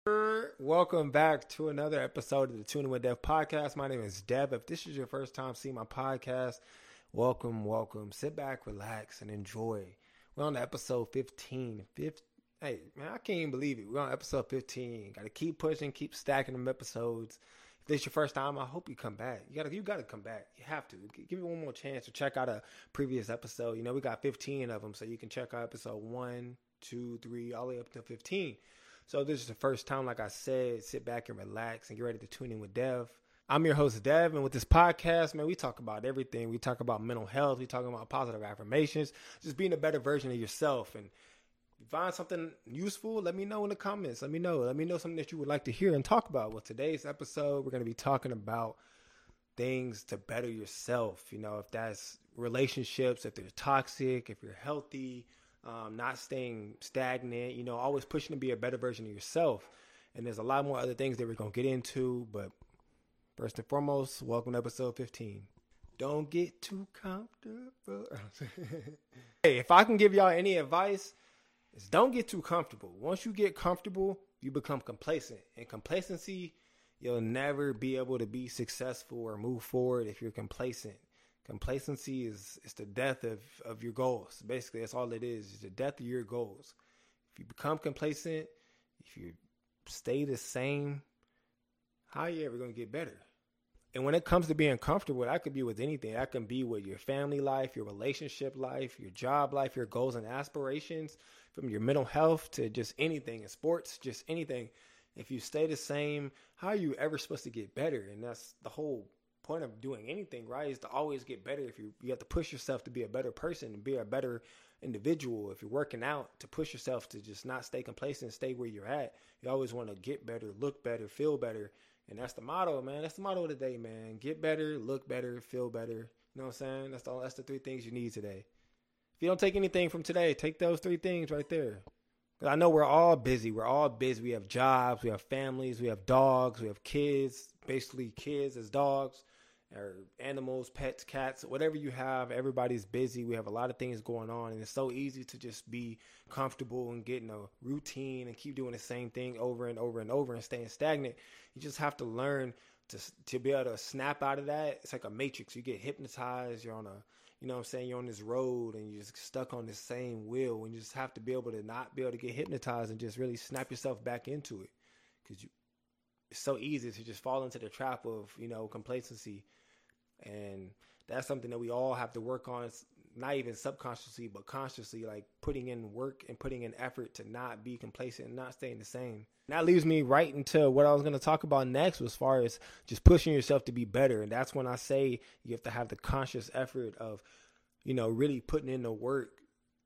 Welcome back to another episode of the Tuning with Dev podcast. My name is Dev. If this is your first time seeing my podcast, welcome. Sit back, relax, and enjoy. We're on episode 15. Hey, man, I can't even believe it. We're on episode 15. Got to keep pushing, keep stacking them episodes. If this is your first time, I hope you come back. You gotta come back. You have to. Give it one more chance to check out a previous episode. You know, we got 15 of them, so you can check out episode 1, 2, 3, all the way up to 15. So this is the first time, like I said, sit back and relax and get ready to tune in with Dev. I'm your host, Dev, and with this podcast, man, we talk about everything. We talk about mental health. We talk about positive affirmations, just being a better version of yourself. And if you find something useful, let me know in the comments. Let me know something that you would like to hear and talk about. Well, today's episode, we're going to be talking about things to better yourself. You know, if that's relationships, if they're toxic, if you're healthy, not staying stagnant, you know, always pushing to be a better version of yourself. And there's a lot more other things that we're going to get into. But first and foremost, welcome to episode 15. Don't get too comfortable. Hey, if I can give y'all any advice, it's don't get too comfortable. Once you get comfortable, you become complacent. And complacency, you'll never be able to be successful or move forward if you're complacent. Complacency is the death of your goals. Basically, that's all it is. It's the death of your goals. If you become complacent, if you stay the same, how are you ever going to get better? And when it comes to being comfortable, that could be with anything. That can be with your family life, your relationship life, your job life, your goals and aspirations, from your mental health to just anything in sports, just anything. If you stay the same, how are you ever supposed to get better? And that's the whole point of doing anything, right, is to always get better. If you have to push yourself to be a better person, be a better individual. If you're working out, to push yourself to just not stay complacent, stay where you're at. You always want to get better, look better, feel better. And that's the motto, man. That's the motto of the day, man. Get better, look better, feel better. You know what I'm saying? That's the 3 things you need today. If you don't take anything from today, take those 3 things right there. I know we're all busy. We have jobs, we have families, we have dogs, we have kids, basically kids as dogs, or animals, pets, cats, whatever you have. Everybody's busy. We have a lot of things going on, and it's so easy to just be comfortable and get in a routine and keep doing the same thing over and over and over and staying stagnant. You just have to learn to be able to snap out of that. It's like a matrix. You get hypnotized. You're on you're on this road and you're just stuck on the same wheel, and you just have to be able to not be able to get hypnotized and just really snap yourself back into it, because it's so easy to just fall into the trap of, complacency. And that's something that we all have to work on. It's not even subconsciously, but consciously, like putting in work and putting in effort to not be complacent and not staying the same. And that leads me right into what I was going to talk about next, as far as just pushing yourself to be better. And that's when I say you have to have the conscious effort of, really putting in the work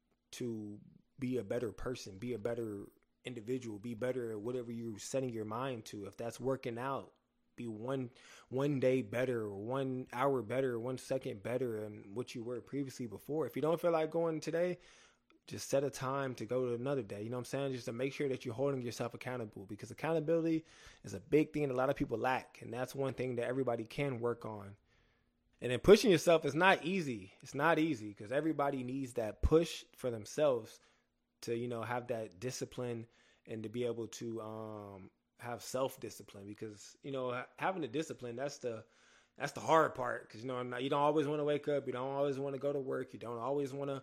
to be a better person, be a better individual, be better at whatever you're setting your mind to. If that's working out, be one day better, or 1 hour better, 1 second better than what you were previously before. If you don't feel like going today, just set a time to go to another day. You know what I'm saying? Just to make sure that you're holding yourself accountable, because accountability is a big thing that a lot of people lack. And that's one thing that everybody can work on. And then pushing yourself is not easy. It's not easy, because everybody needs that push for themselves to, have that discipline and to be able to, have self-discipline, because having the discipline, that's the hard part, because you don't always want to wake up, you don't always want to go to work, you don't always want to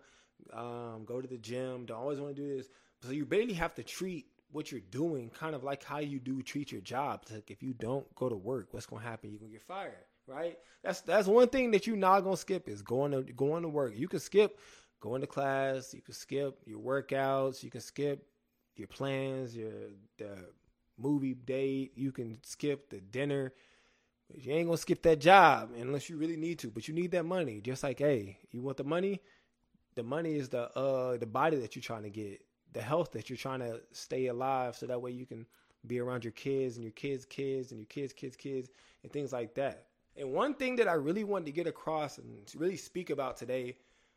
go to the gym, don't always want to do this. So you really have to treat what you're doing kind of like how you do treat your job. Like, if you don't go to work, what's going to happen? You're going to get fired, right? That's one thing that you're not going to skip, is going to work. You can skip going to class, you can skip your workouts, you can skip your plans, the movie date, you can skip the dinner, but you ain't gonna skip that job unless you really need to. But you need that money. Just like, hey, you want the money? The money is the body that you're trying to get, the health that you're trying to stay alive, so that way you can be around your kids and your kids' kids and your kids' kids and things like that. And one thing that I really wanted to get across and to really speak about today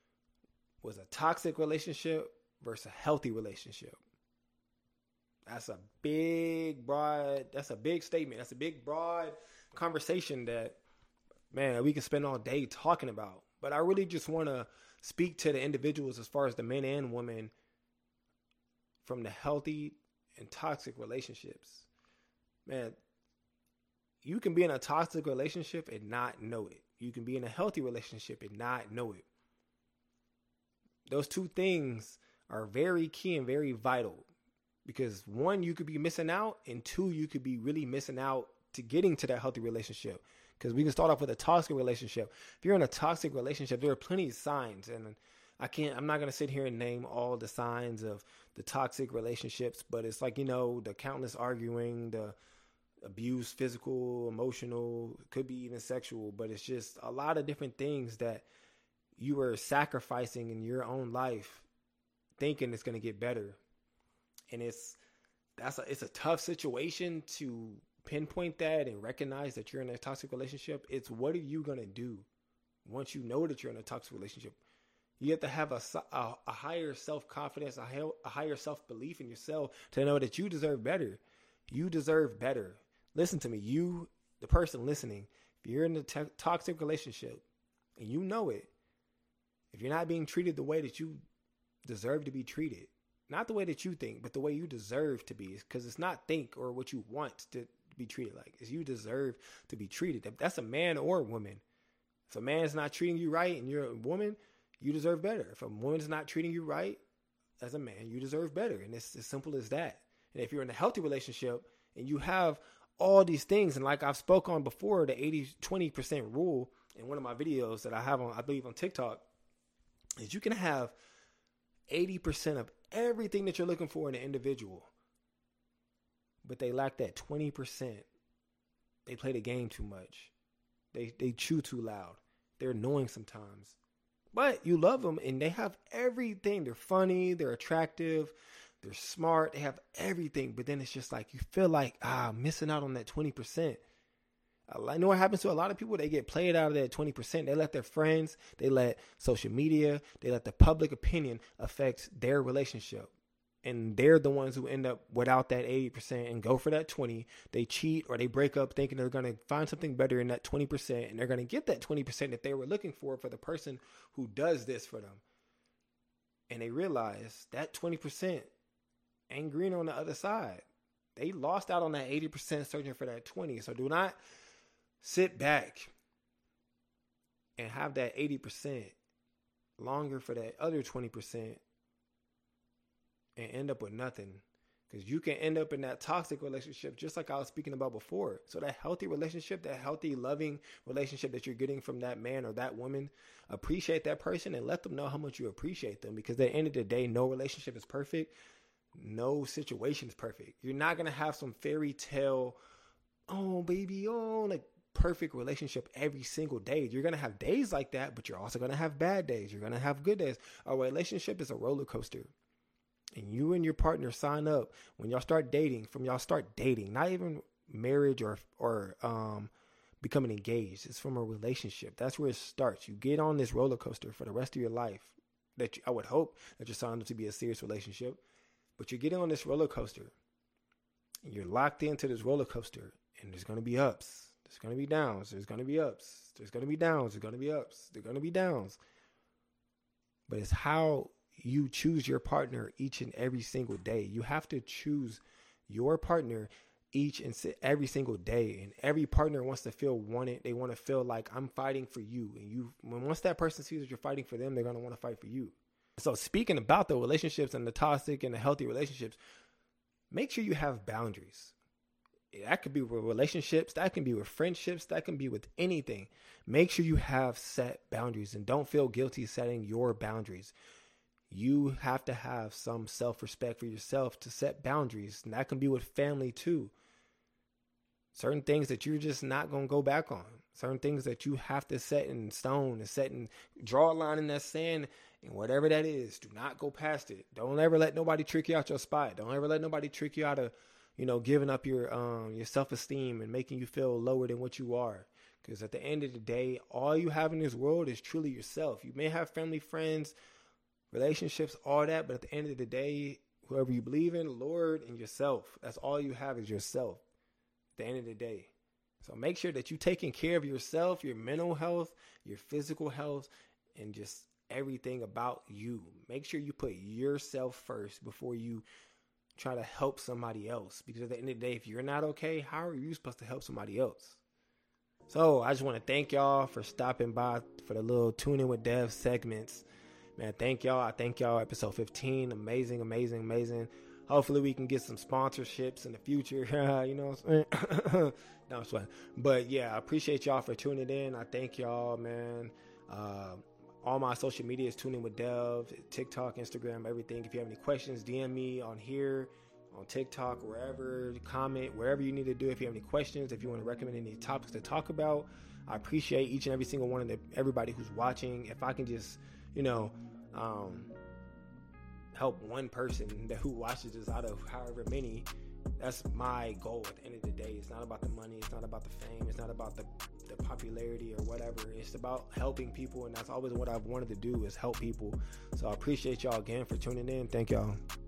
was a toxic relationship versus a healthy relationship. That's a big statement. That's a big, broad conversation that, man, we can spend all day talking about. But I really just want to speak to the individuals, as far as the men and women, from the healthy and toxic relationships. Man, you can be in a toxic relationship and not know it. You can be in a healthy relationship and not know it. Those two things are very key and very vital, because one, you could be missing out, and two, you could be really missing out to getting to that healthy relationship. Because we can start off with a toxic relationship. If you're in a toxic relationship, there are plenty of signs, and I'm not going to sit here and name all the signs of the toxic relationships, but it's like, the countless arguing, the abuse, physical, emotional, could be even sexual, but it's just a lot of different things that you are sacrificing in your own life thinking it's going to get better. And it's a tough situation to pinpoint that and recognize that you're in a toxic relationship. It's what are you going to do once you know that you're in a toxic relationship? You have to have a higher self-confidence, a higher self-belief in yourself to know that you deserve better. You deserve better. Listen to me. You, the person listening, if you're in a toxic relationship and you know it, if you're not being treated the way that you deserve to be treated, not the way that you think, but the way you deserve to be, because it's not think or what you want to be treated like. It's you deserve to be treated. If that's a man or a woman. If a man's not treating you right and you're a woman, you deserve better. If a woman's not treating you right as a man, you deserve better. And it's as simple as that. And if you're in a healthy relationship and you have all these things, and like I've spoke on before, the 80-20% rule in one of my videos that I have on, I believe on TikTok, is you can have 80% of everything that you're looking for in an individual, but they lack that 20%. They play the game too much. They chew too loud. They're annoying sometimes. But you love them and they have everything. They're funny, they're attractive, they're smart, they have everything. But then it's just like you feel like, I'm missing out on that 20%. I know what happens to a lot of people. They get played out of that 20%. They let their friends, they let social media, they let the public opinion affect their relationship. And they're the ones who end up without that 80% and go for that 20. They cheat or they break up thinking they're going to find something better in that 20%. And they're going to get that 20% that they were looking for the person who does this for them. And they realize that 20% ain't green on the other side. They lost out on that 80% searching for that 20. So do not sit back and have that 80% longer for that other 20% and end up with nothing. Because you can end up in that toxic relationship just like I was speaking about before. So that healthy relationship, that healthy, loving relationship that you're getting from that man or that woman, appreciate that person and let them know how much you appreciate them. Because at the end of the day, no relationship is perfect. No situation is perfect. You're not going to have some fairy tale, like perfect relationship every single day. You're going to have days like that, but you're also going to have bad days. You're going to have good days. A relationship is a roller coaster. And you and your partner sign up when y'all start dating, not even marriage or becoming engaged. It's from a relationship. That's where it starts. You get on this roller coaster for the rest of your life. I would hope that you're signed up to be a serious relationship, but you're getting on this roller coaster and you're locked into this roller coaster, and there's going to be ups. There's going to be downs. There's going to be ups. There's going to be downs. There's going to be ups. There's going to be downs. But it's how you choose your partner each and every single day. You have to choose your partner each and every single day. And every partner wants to feel wanted. They want to feel like I'm fighting for you. And once that person sees that you're fighting for them, they're going to want to fight for you. So speaking about the relationships and the toxic and the healthy relationships, make sure you have boundaries. That could be with relationships. That can be with friendships. That can be with anything. Make sure you have set boundaries and don't feel guilty setting your boundaries. You have to have some self-respect for yourself to set boundaries. And that can be with family too. Certain things that you're just not going to go back on. Certain things that you have to set in stone and draw a line in that sand. And whatever that is, do not go past it. Don't ever let nobody trick you out your spot. Don't ever let nobody trick you out of, giving up your self-esteem and making you feel lower than what you are. Because at the end of the day, all you have in this world is truly yourself. You may have family, friends, relationships, all that, but at the end of the day, whoever you believe in, Lord, and yourself, that's all you have is yourself at the end of the day. So make sure that you're taking care of yourself, your mental health, your physical health, and just everything about you. Make sure you put yourself first before you try to help somebody else. Because at the end of the day, if you're not okay, how are you supposed to help somebody else? So I just want to thank y'all for stopping by for the little Tune In with Dev segments. Man, thank y'all. I thank y'all. Episode 15. Amazing, amazing, amazing. Hopefully we can get some sponsorships in the future. You know what I'm saying? No, I'm sweating. But yeah, I appreciate y'all for tuning in. I thank y'all, man. All my social media is Tune In with Dev, TikTok, Instagram, everything. If you have any questions, DM me on here, on TikTok, wherever, comment, wherever you need to do. If you have any questions, if you want to recommend any topics to talk about, I appreciate each and every single one of everybody who's watching. If I can just, help one person who watches this out of however many, that's my goal at the end of the day. It's not about the money. It's not about the fame. It's not about the popularity or whatever. It's about helping people, and that's always what I've wanted to do, is help people. So I appreciate y'all again for tuning in. Thank y'all.